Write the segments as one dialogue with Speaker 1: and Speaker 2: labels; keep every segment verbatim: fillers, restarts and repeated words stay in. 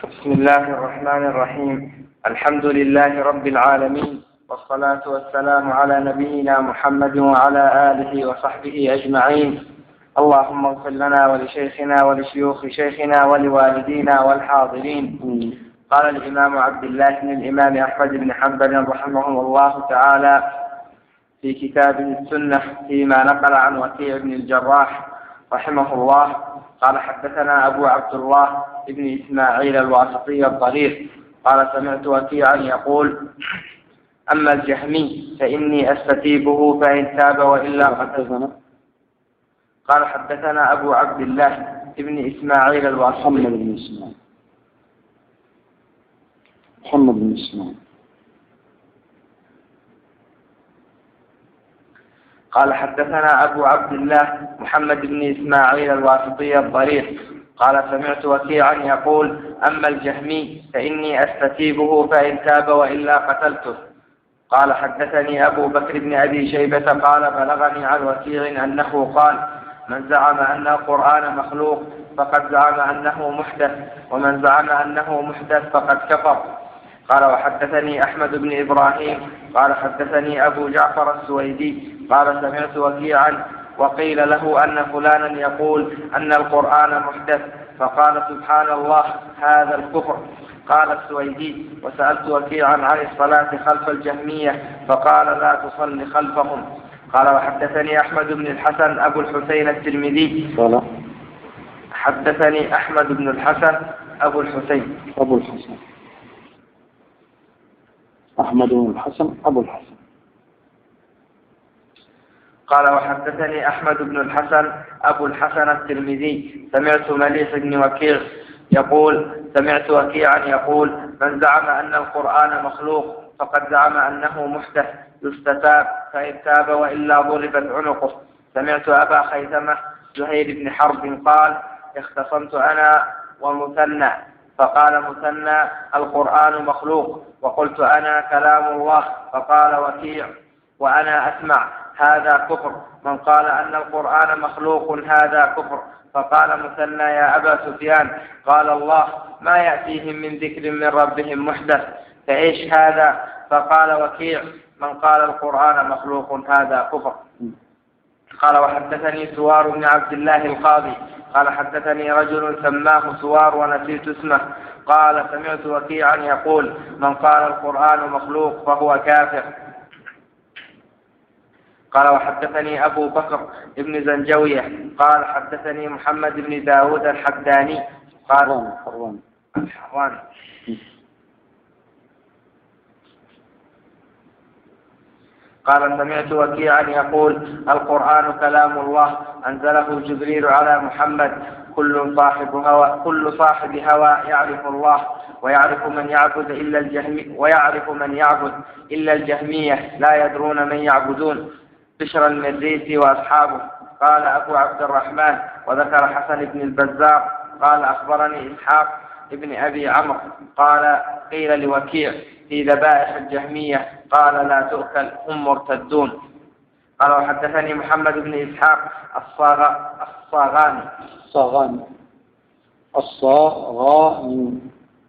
Speaker 1: بسم الله الرحمن الرحيم. الحمد لله رب العالمين، والصلاة والسلام على نبينا محمد وعلى آله وصحبه أجمعين. اللهم اغفر لنا ولشيخنا ولشيوخ شيخنا ولوالدينا والحاضرين. قال الإمام عبد الله بن الإمام أحمد بن حنبل رحمه الله تعالى في كتابه السنة فيما نقل عن وكيع بن الجراح رحمه الله قال: حدثنا أبو عبد الله ابن إسماعيل الواسطي الضرير قال: سمعت وكيعا يقول: أما الجهمي فإني أستتيبه فإن تاب وإلا قتلته. قال: حدثنا أبو عبد الله ابن إسماعيل الواسطي
Speaker 2: محمد بن إسماعيل محمد بن إسماعيل
Speaker 1: قال: حدثنا أبو عبد الله محمد بن إسماعيل الواسطي الضرير قال: سمعت وكيعا يقول: أما الجهمي فإني أستتيبه فإن تاب وإلا قتلته. قال: حدثني أبو بكر بن أبي شيبة قال: بلغني عن وكيع أنه قال: من زعم أن القرآن مخلوق فقد زعم أنه محدث، ومن زعم أنه محدث فقد كفر. قال: وحدثني أحمد بن إبراهيم قال: حدثني أبو جعفر السويدي قال: سمعت وكيعا وقيل له أن فلانا يقول أن القرآن محدث، فقال: سبحان الله، هذا الكفر. قال السويدي: وسألت وكيعا عن الصلاة خلف الجهمية فقال: لا تصلي خلفهم. قال: وحدثني أحمد بن الحسن أبو الحسين الترمذي قال: حدثني أحمد بن الحسن أبو الحسين
Speaker 2: أبو الحسن أحمد بن الحسن أبو الحسن
Speaker 1: قال: وحدثني أحمد بن الحسن أبو الحسن الترمذي سمعت مليح بن وكيع يقول: سمعت وكيعا يقول: من زعم أن القرآن مخلوق فقد زعم أنه محدث يستتاب فإن تاب وإلا ضربت عنقه. سمعت أبا خيثمة زهير بن حرب قال: اختصمت أنا ومثنى فقال مثنى: القرآن مخلوق، وقلت أنا كلام الله، فقال وكيع: وأنا أسمع، هذا كفر. من قال أن القرآن مخلوق هذا كفر. فقال مثنى: يا أبا سفيان، قال الله: ما يأتيهم من ذكر من ربهم محدث، فإيش هذا؟ فقال وكيع: من قال القرآن مخلوق هذا كفر. قال: وحدثني سوار بن عبد الله القاضي قال: حدثني رجل سماه سوار ونسيت اسمه قال: سمعت وكيعا يقول: من قال القرآن مخلوق فهو كافر. قال: وحدثني أبو بكر ابن زنجوية قال: حدثني محمد بن داود الحداني قال: الحراني قال: سمعت وكيعا يقول: القرآن كلام الله أنزله جبريل على محمد، كل صاحب هوى كل صاحب هوى يعرف الله، ويعرف من يعبد إلا الجهمي ويعرف من يعبد إلا الجهمية، لا يدرون من يعبدون. بشر المريسي وأصحابه. قال أبو عبد الرحمن: وذكر حسن بن البزار قال: أخبرني إسحاق ابن أبي عمرو قال: قيل لوكيع في ذبائح الجهمية قال: لا تؤكل، هم مرتدون. قال: وحدثني محمد بن إسحاق الصاغاني
Speaker 2: الصاغاني الصاغاني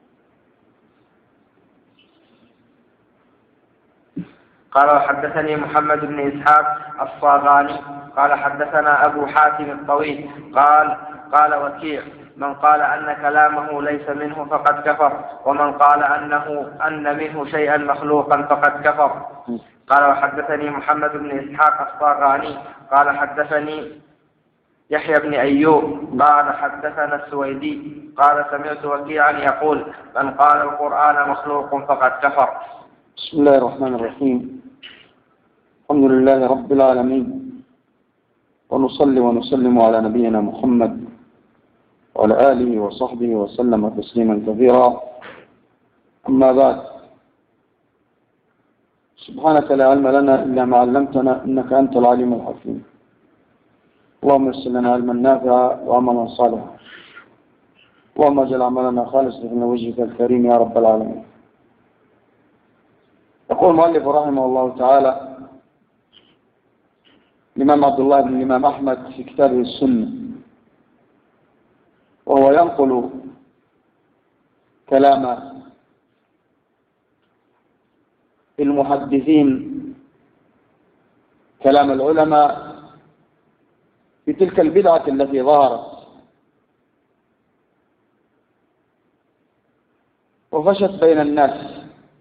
Speaker 1: قال: وحدثني محمد بن إسحاق الصاغاني قال: حدثنا أبو حاتم الطويل قال: قال وكيع: من قال أن كلامه ليس منه فقد كفر، ومن قال أنه أن منه شيئا مخلوقا فقد كفر. قال: وحدثني محمد بن إسحاق الصاغاني قال: حدثني يحيى بن أيوب قال: حدثنا السويدي قال: سمعت وكيعا يقول: من قال القرآن مخلوق فقد كفر.
Speaker 2: بسم الله الرحمن الرحيم. الحمد لله رب العالمين، ونصلي ونسلم على نبينا محمد وعلى آله وصحبه وسلم تسليما كثيرا. أما بعد، سبحانك لا علم لنا إلا ما علمتنا، إنك أنت العليم الحكيم. اللهم يسر لنا علما نافعا وعملا صالحا، اللهم اجعل عملنا خالصا من وجهك الكريم يا رب العالمين. يقول المؤلف رحمه الله تعالى الإمام عبد الله بن الإمام أحمد في كتابه السنة، وهو ينقل كلام المحدثين، كلام العلماء في تلك البدعة التي ظهرت وفشت بين الناس،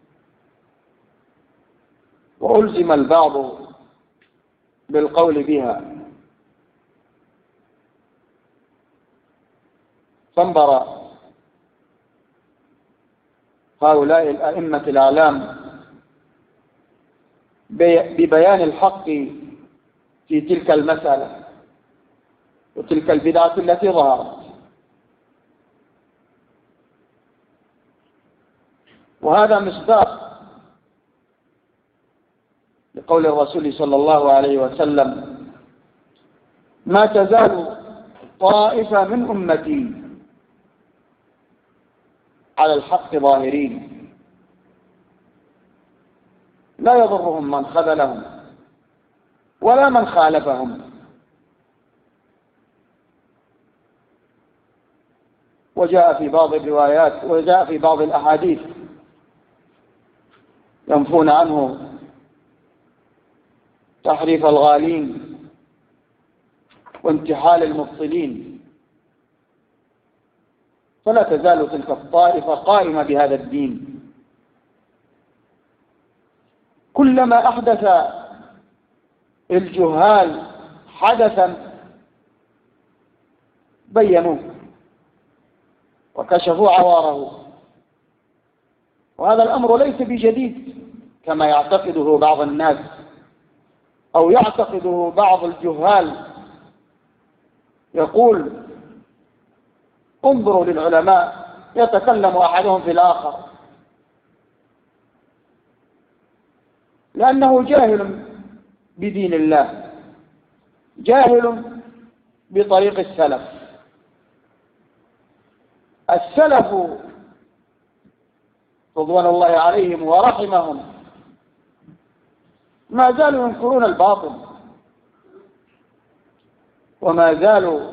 Speaker 2: وألزم البعض بالقول بها، فانبر هؤلاء الأئمة الأعلام ببيان الحق في تلك المسألة وتلك البدعة التي ظهرت. وهذا مصداق لقول الرسول صلى الله عليه وسلم: ما تزال طائفة من أمتي على الحق ظاهرين لا يضرهم من خذلهم ولا من خالفهم. وجاء في بعض الروايات وجاء في بعض الأحاديث ينفون عنه تحريف الغالين وانتحال المبطلين. فلا تزال تلك الطائفة قائمة بهذا الدين، كلما أحدث الجهال حدثا بينوه وكشفوا عواره. وهذا الأمر ليس بجديد كما يعتقده بعض الناس أو يعتقده بعض الجهال. يقول: انظروا للعلماء يتكلم أحدهم في الآخر، لأنه جاهل بدين الله، جاهل بطريق السلف. السلف رضوان الله عليهم ورحمهم ما زالوا ينكرون الباطل، وما زالوا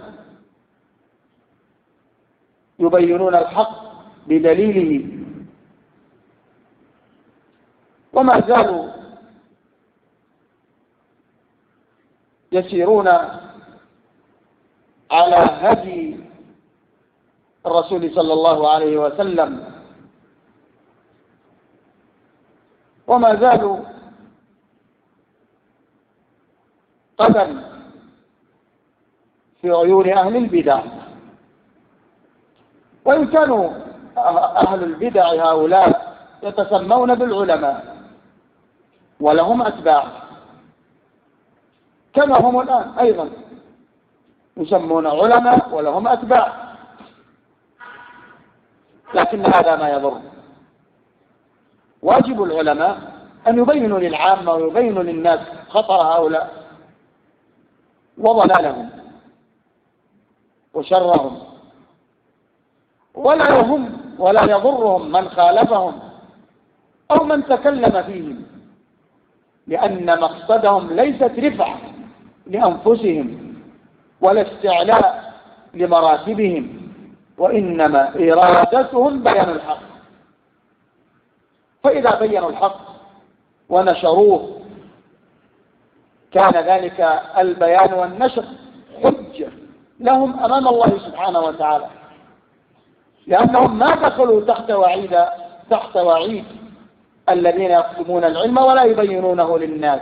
Speaker 2: يبينون الحق بدليله، وما زالوا يسيرون على هدي الرسول صلى الله عليه وسلم، وما زالوا قدم في عيون أهل البدع. وإن كانوا أهل البدع هؤلاء يتسمون بالعلماء ولهم أتباع، كما هم الآن أيضا يسمون علماء ولهم أتباع، لكن هذا ما يضر. واجب العلماء أن يبينوا للعامة ويبينوا للناس خطر هؤلاء وضلالهم وشرهم، ولا يهم ولا يضرهم من خالفهم أو من تكلم فيهم، لأن مقصدهم ليست رفعة لأنفسهم ولا استعلاء لمراتبهم، وإنما إرادتهم بيان الحق. فإذا بينوا الحق ونشروه كان ذلك البيان والنشر حجة لهم أمام الله سبحانه وتعالى، لأنهم ما دخلوا تحت وعيد تحت وعيد الذين يكتمون العلم ولا يبينونه للناس،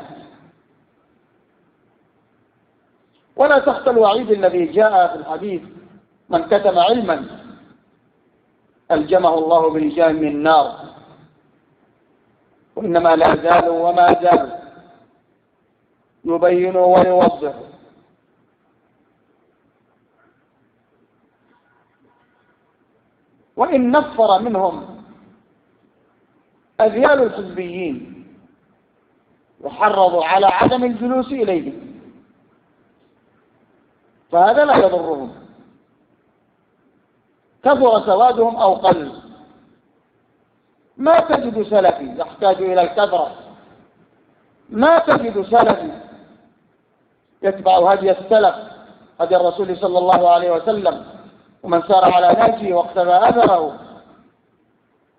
Speaker 2: ولا تحت الوعيد الذي جاء في الحديث: من كتم علما ألجمه الله بلجام من النار. وإنما لا زالوا وما زالوا يبينوا ويوضحوا. وإن نفر منهم أذيال الحزبيين وحرضوا على عدم الجلوس إليهم، فهذا لا يضرهم، كثر سوادهم أو قل. ما تجد سلفي يحتاج إلى الكثرة، ما تجد سلفي يتبع هدي السلف، هدي الرسول صلى الله عليه وسلم، ومن سار على نهجه واقتفى أثره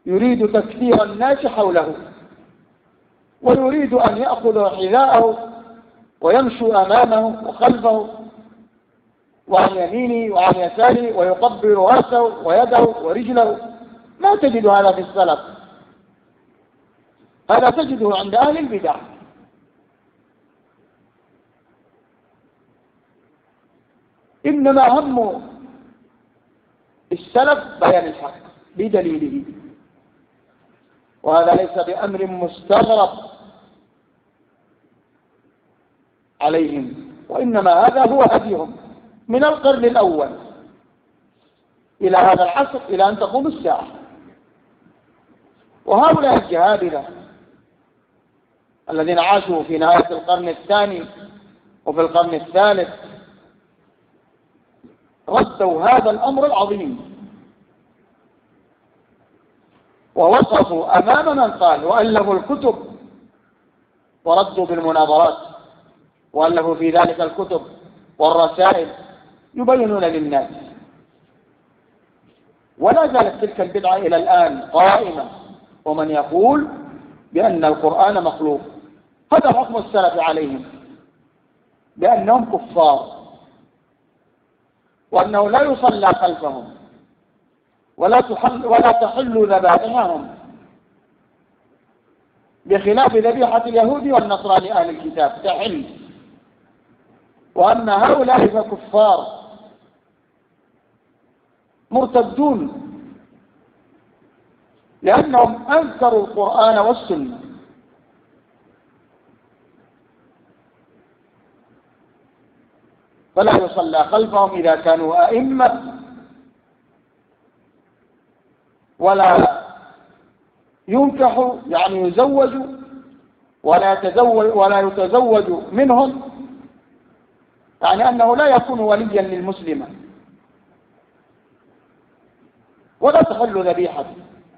Speaker 2: يريد تكثير الناس حوله، ويريد أن يأخذ حذاءه ويمشوا أمامه وخلفه وعن يمينه وعن يساره ويقبل رأسه ويده ورجله. ما تجد هذا في السلف، هذا تجده عند أهل البدع. إنما هم السلف بيان الحق بدليله، وهذا ليس بأمر مستغرب عليهم، وإنما هذا هو هديهم من القرن الأول إلى هذا العصر إلى أن تقوم الساعة. وهؤلاء الجهابرة الذين عاشوا في نهاية القرن الثاني وفي القرن الثالث ردوا هذا الأمر العظيم، ووقفوا أمام من قال، وألفوا الكتب وردوا بالمناظرات، وألفوا في ذلك الكتب والرسائل يبينون للناس. ولا زالت تلك البدعة إلى الآن قائمة، ومن يقول بأن القرآن مخلوق. هذا حكم السلف عليهم، بأنهم كفار، وأنه لا يصلى خلفهم ولا تحل ولا تحل ذبائحهم، بخلاف ذبيحة اليهود والنصراني أهل الكتاب تحل. وأما هؤلاء فكفار مرتدون، لأنهم أنكروا القرآن والسنة. فلا يصلى خلفهم إذا كانوا أئمة، ولا ينكحوا يعني يزوجوا، ولا يتزوج ولا يتزوج منهم، يعني أنه لا يكون وليا للمسلمة، ولا تحل ذبيحته.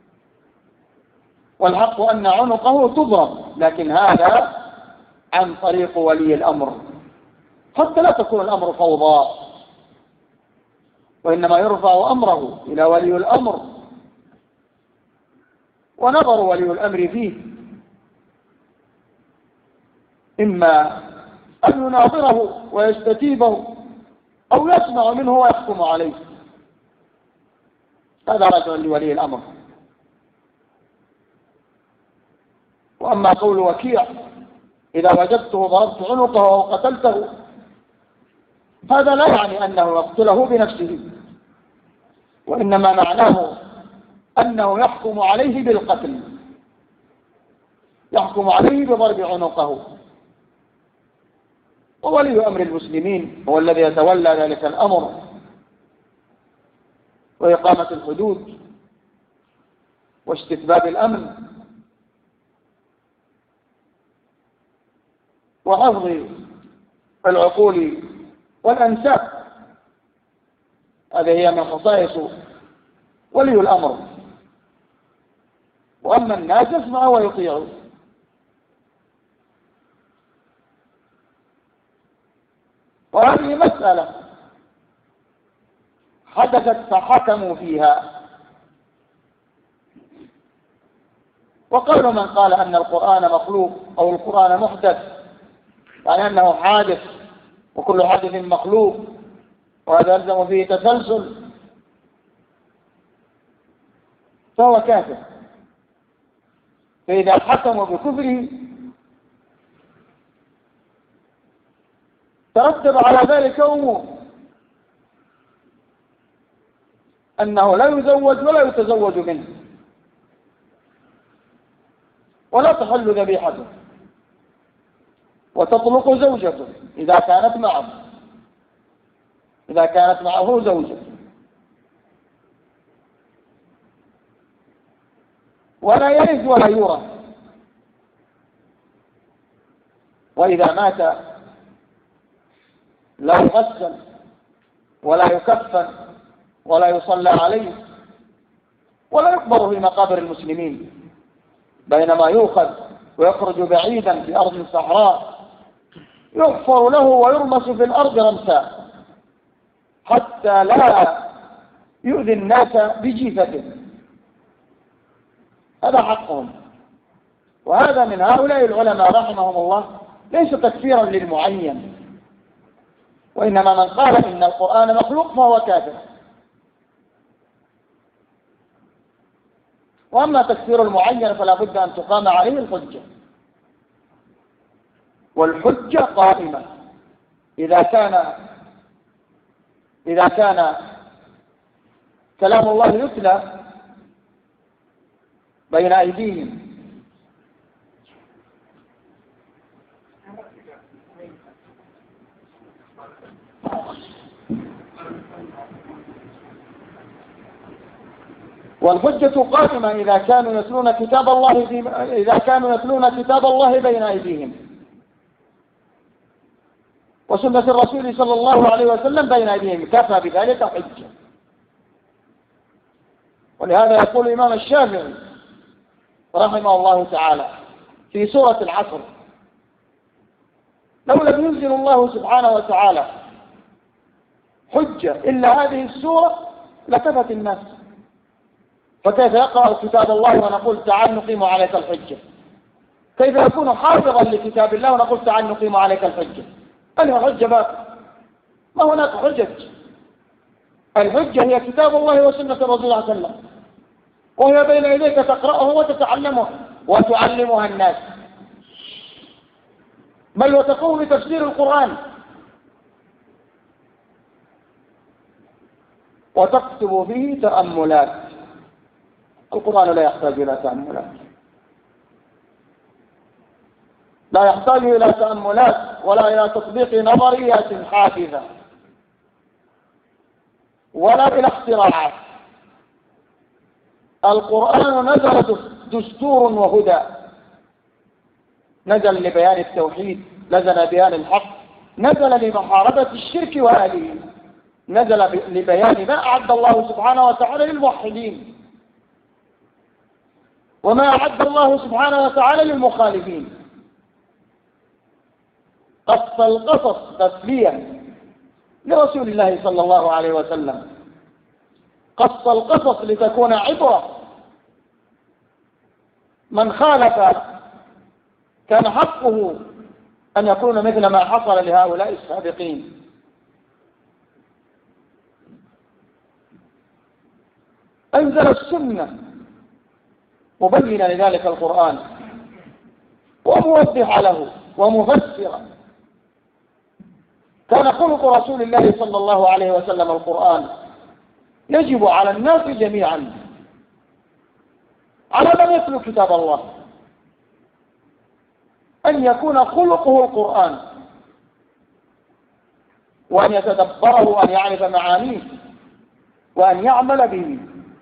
Speaker 2: والحق أن عنقه تضرب، لكن هذا عن طريق ولي الأمر، حتى لا تكون الأمر فوضى، وإنما يرفع أمره إلى ولي الأمر، ونظر ولي الأمر فيه إما أن يناظره ويستتيبه أو يسمع منه ويحكم عليه. هذا رجل لولي الأمر. وأما قول وكيع إذا وجدته ضربت عنقه أو قتلته، هذا لا يعني أنه يقتله بنفسه، وإنما معناه أنه يحكم عليه بالقتل، يحكم عليه بضرب عنقه. وولي أمر المسلمين هو الذي يتولى ذلك الأمر وإقامة الحدود واستتباب الأمن وحفظ العقول والأنساب. هذه هي من خصائص ولي الأمر. وأما الناس يسمعوا ويطيعوا. وهذه مسألة حدثت فحكموا فيها، وقالوا من قال أن القرآن مخلوق أو القرآن محدث يعني أنه حادث، وكل حادث مخلوق، وهذا يلزم فيه تسلسل، فهو كافر. فإذا حكموا بكفره ترتب على ذلك أمور، أنه لا يزوج ولا يتزوج منه، ولا تحل ذبيحته، وتطلق زوجته إذا كانت معه إذا كانت معه زوجة، ولا يرث ولا يورث. وإذا مات لا يغسل ولا يكفن ولا يصلى عليه ولا يقبر في مقابر المسلمين، بينما يؤخذ ويخرج بعيدا في أرض صحراء يحفر له ويرمس في الأرض رمسا حتى لا يؤذي الناس بجيفته. هذا حقهم. وهذا من هؤلاء العلماء رحمهم الله ليس تكفيرا للمعين، وإنما من قال إن القرآن مخلوق فهو كافر. وأما تكفير المعين فلا بد أن تقام عليه الحجة، والحجة قائمة إذا كان إذا كان كلام الله يتلى بين أيديهم والحجة قائمة إذا كانوا يتلون كتاب الله في إذا كانوا يتلون كتاب الله بين أيديهم، وسنة الرسول صلى الله عليه وسلم بين أيديهم، كفى بذلك حجة. ولهذا يقول الإمام الشافعي رحمه الله تعالى في سورة العصر: لو لم ينزل الله سبحانه وتعالى حجة إلا هذه السورة لكفت الناس، فكيف يقرأ كتاب الله ونقول تعال نقيم عليك الحجة؟ كيف يكون حافظا لكتاب الله ونقول تعال نقيم عليك الحجة؟ أنهي حجة باقي؟ ما هناك حجج. الحجة هي كتاب الله وسنة الرسول صلى الله عليه وسلم، وهي بين يديك تقرأه وتتعلمه وتعلمها الناس، بل وتقوم بتفسير القرآن وتكتب فيه تأملات. القرآن لا يحتاج إلى تأملات، لا يحتاج إلى تأملات ولا إلى تطبيق نظريات حافظة ولا إلى اختراعات. القرآن نزل دستور وهدى، نزل لبيان التوحيد، نزل لبيان الحق، نزل لمحاربة الشرك وأهله، نزل لبيان ما أعد الله سبحانه وتعالى للموحدين وما أعد الله سبحانه وتعالى للمخالفين. قص القصص تسليا لرسول الله صلى الله عليه وسلم، قص القصص لتكون عبرة. من خالف كان حقه أن يكون مثل ما حصل لهؤلاء السابقين. أنزل السنة مبينا لذلك القرآن وموضحا له ومفسرا. كان خلق رسول الله صلى الله عليه وسلم القرآن. يجب على الناس جميعا، على من يتلو كتاب الله، أن يكون خلقه القرآن، وأن يتدبره وأن يعرف معانيه وأن يعمل به.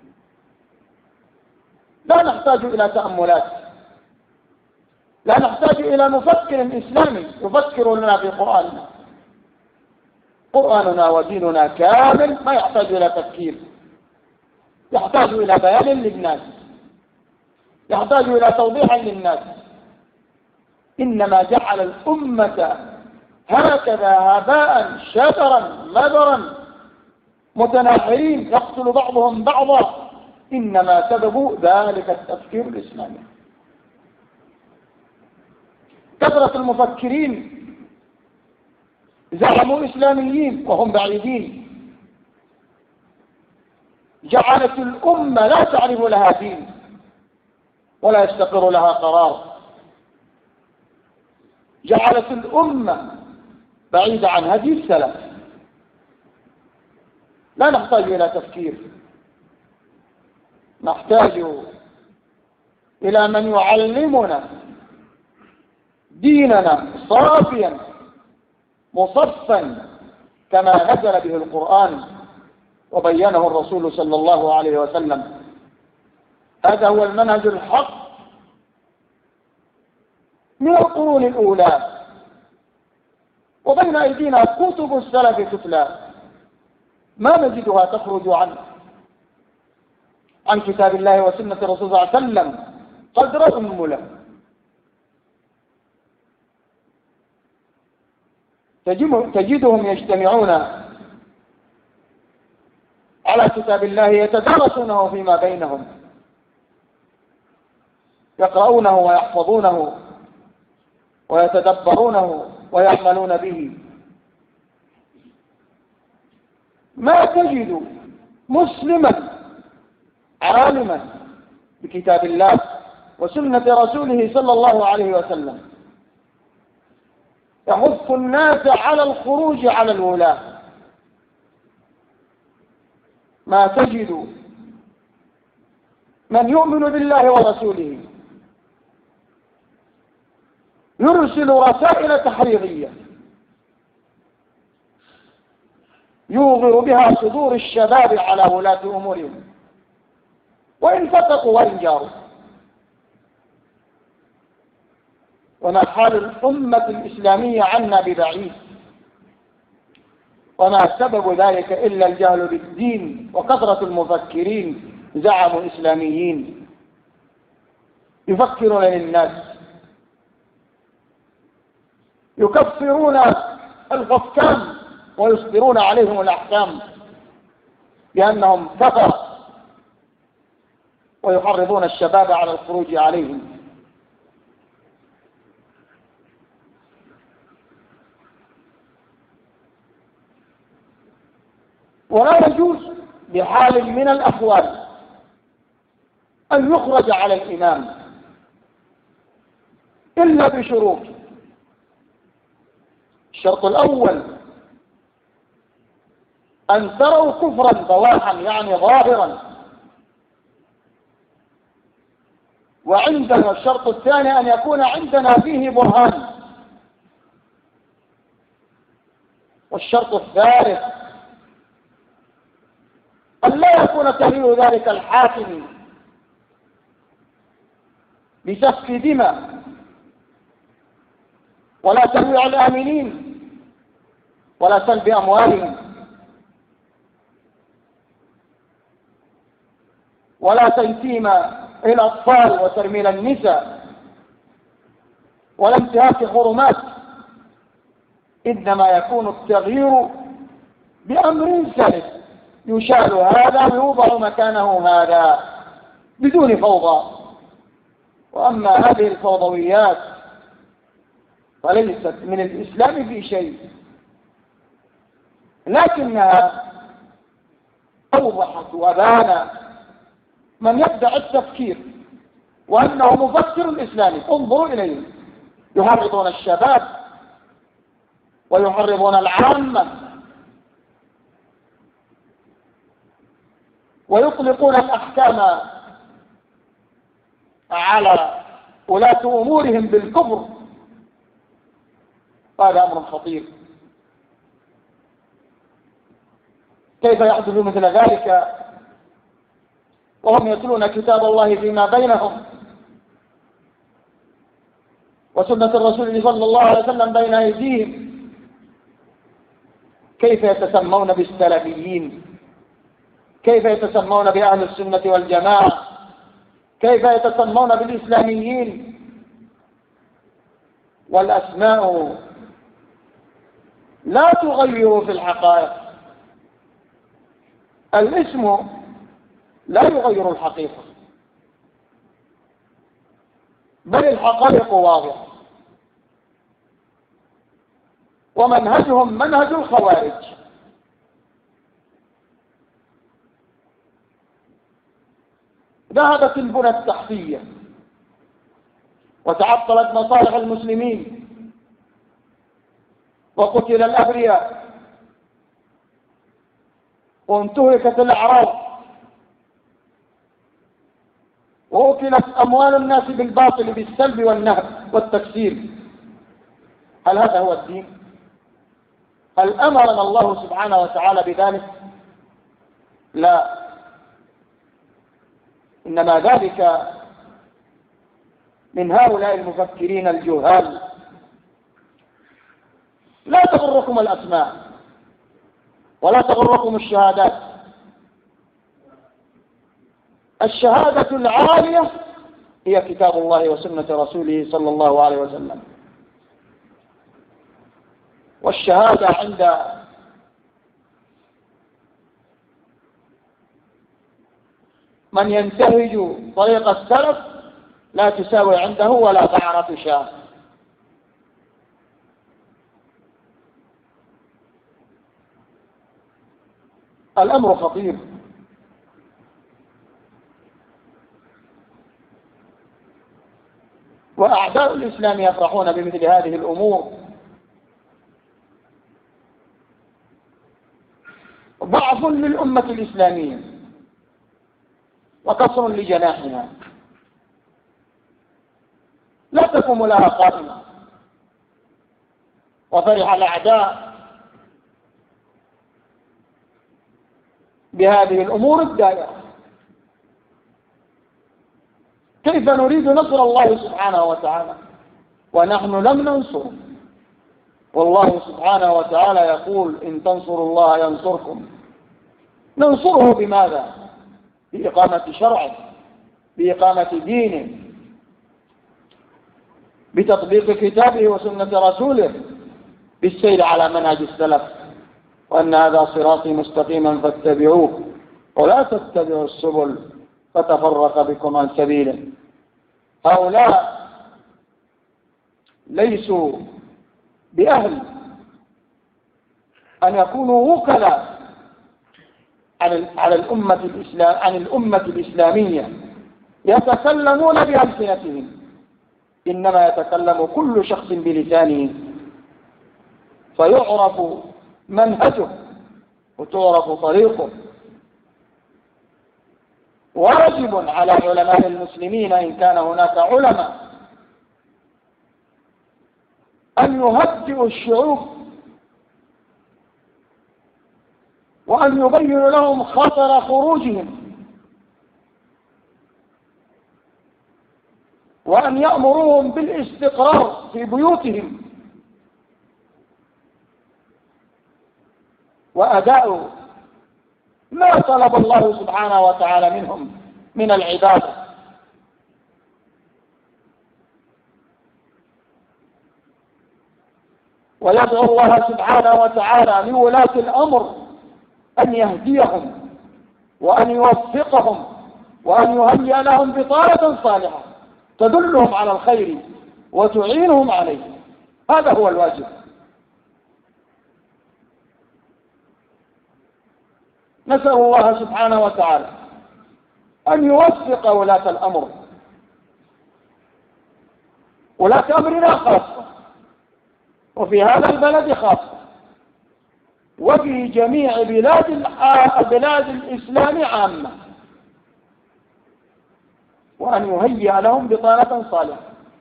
Speaker 2: لا نحتاج إلى تأملات، لا نحتاج إلى مفكر إسلامي يفكر لنا في قرآننا. قرآننا وديننا كامل، ما يحتاج إلى تفكير، يحتاج إلى بيان للناس، يحتاج إلى توضيح للناس. إنما جعل الأمة هكذا هباء شترا مذرا متناحرين يقتل بعضهم بعضا، إنما سبب ذلك التفكير الإسلامي. كثرة المفكرين زعموا إسلاميين وهم بعيدين، جعلت الأمة لا تعرف لها دين ولا يستقر لها قرار، جعلت الأمة بعيدة عن هدي السلف. لا نحتاج إلى تفكير، نحتاج إلى من يعلمنا ديننا صافيا مصفا كما نزل به القرآن وبينه الرسول صلى الله عليه وسلم. هذا هو المنهج الحق من القرون الأولى، وبين أيدينا كتب السلف تتلى ما نجدها تخرج عن عن كتاب الله وسنة الرسول صلى الله عليه وسلم قدر أنملة. تجدهم يجتمعون على كتاب الله يتدارسونه فيما بينهم، يقرؤونه ويحفظونه ويتدبرونه ويعملون به. ما تجد مسلما عالما بكتاب الله وسنة رسوله صلى الله عليه وسلم يحث الناس على الخروج على الولاة. ما تجد من يؤمن بالله ورسوله يرسل رسائل تحريضية يوغر بها صدور الشباب على ولاة أمورهم وإن فتقوا وإن جاروا. وما حال الأمة الإسلامية عنا ببعيد، وما سبب ذلك إلا الجهل بالدين وكثرة المفكرين زعموا إسلاميين يفكرون للناس، يكفرون الحكام ويصدرون عليهم الأحكام بأنهم كفر، ويحرضون الشباب على الخروج عليهم. ولا يجوز بحال من الأحوال أن يخرج على الإمام إلا بشروط. الشرط الأول أن تروا كفرا بواحا يعني ظاهرا، وعندنا الشرط الثاني أن يكون عندنا فيه برهان، والشرط الثالث أن لا يكون تغيير ذلك الحاكم بسفك دماء ولا ترويع الآمنين ولا سلب أموالهم ولا تيتيم الأطفال وترميل النساء ولا انتهاك حرمات، إنما يكون التغيير بأمر سلس يشال هذا ويوضع مكانه هذا بدون فوضى. وأما هذه الفوضويات فليست من الإسلام في شيء، لكنها أوضحت وبان من يبدأ التفكير وأنه مفكر إسلامي. انظروا إليه، يحرضون الشباب ويحرضون العامة ويطلقون الأحكام على ولاة أمورهم بالكفر. هذا أمر خطير. كيف يحدث مثل ذلك وهم يتلون كتاب الله فيما بينهم وسنة الرسول صلى الله عليه وسلم بين أيديهم؟ كيف يتسمون بالسلفيين؟ كيف يتسمون بأهل السنة والجماعة؟ كيف يتسمون بالإسلاميين؟ والأسماء لا تغير في الحقائق، الاسم لا يغير الحقيقة، بل الحقائق واضحة. ومنهجهم منهج الخوارج، ذهبت البنى التحتية وتعطلت مصالح المسلمين وقتل الأبرياء وانتهكت الأعراض وأكلت أموال الناس بالباطل بالسلب والنهب والتكسير. هل هذا هو الدين؟ هل أمرنا الله سبحانه وتعالى بذلك؟ لا، إنما ذلك من هؤلاء المفكرين الجهال. لا تغركم الأسماء ولا تغركم الشهادات. الشهادة العالية هي كتاب الله وسنة رسوله صلى الله عليه وسلم. والشهادة عند من ينتهج طريق السلف لا تساوي عنده ولا طعنة شاة. الأمر خطير، وأعداء الإسلام يفرحون بمثل هذه الأمور. ضعف للأمة الإسلامية وكسر لجناحها، لا تقوم لها قائمة. وفرح الأعداء بهذه الأمور الدائرة. كيف نريد نصر الله سبحانه وتعالى ونحن لم ننصر؟ والله سبحانه وتعالى يقول إن تنصروا الله ينصركم. ننصره بماذا؟ بإقامة شرعه، بإقامة دينه، بتطبيق كتابه وسنة رسوله، بالسير على منهج السلف، وأن هذا صراطي مستقيما فاتبعوه ولا تتبعوا السبل فتفرق بكم عن سبيله. هؤلاء ليسوا بأهل أن يكونوا وكلاء على الأمة الإسلام عن الأمة الإسلامية يتكلمون بألسنتهم، إنما يتكلم كل شخص بلسانه فيعرف منهجه وتعرف طريقه. واجب على علماء المسلمين إن كان هناك علماء أن يهدئوا الشعوب وأن يبينوا لهم خطر خروجهم، وأن يأمروهم بالاستقرار في بيوتهم وأداء ما طلب الله سبحانه وتعالى منهم من العبادة. ويدعو الله سبحانه وتعالى لولاة الأمر أن يهديهم وأن يوفقهم وأن يهيئ لهم بطانة صالحة تدلهم على الخير وتعينهم عليه. هذا هو الواجب. نسأل الله سبحانه وتعالى أن يوفق ولاة الأمر، ولاة أمرنا خاصة، وفي هذا البلد خاصة، وفي جميع بلاد بلاد الإسلام عامة، وأن يهيئ لهم بطانة صالحة،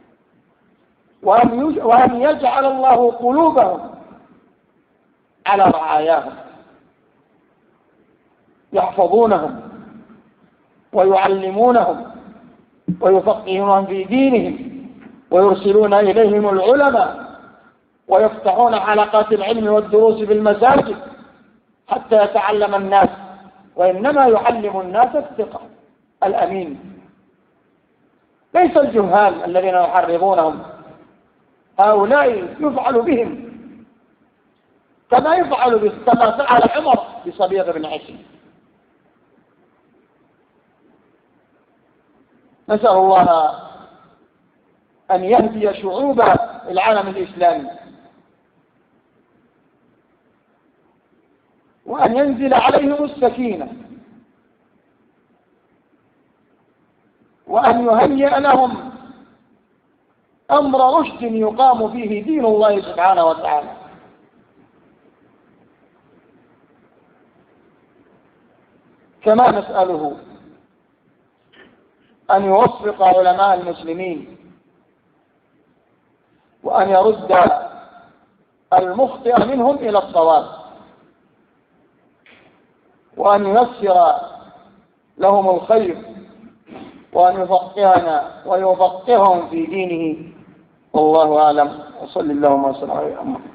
Speaker 2: وأن يجعل الله قلوبهم على رعاياهم يحفظونهم ويعلمونهم ويفقهونهم في دينهم ويرسلون إليهم العلماء ويفتحون حلقات العلم والدروس بالمساجد حتى يتعلم الناس، وإنما يعلم الناس الثقة الأمين، ليس الجهال الذين يحرضونهم. هؤلاء يفعل بهم كما يفعل كما فعل عمر بصبيغ بن عيسى. نسأل الله أن يهدي شعوب العالم الإسلامي، وأن ينزل عليهم السكينة، وأن يهيئ لهم أمر رشد يقام فيه دين الله سبحانه وتعالى. كما نسأله أن يوفق علماء المسلمين وأن يرد المخطئ منهم إلى الصواب، وأن ييسر لهم الخير، وأن يفقهنا ويفقههم في دينه. والله أعلم، وصلى اللهم وسلم على محمد.